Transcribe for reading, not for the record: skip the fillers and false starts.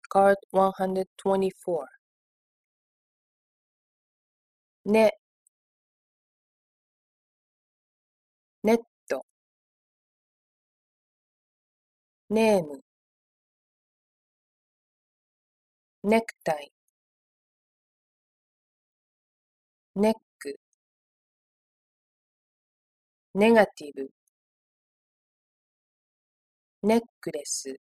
Card 124. ね、ネット、ネーム、ネクタイ、ネック、ネガティブ、ネックレス、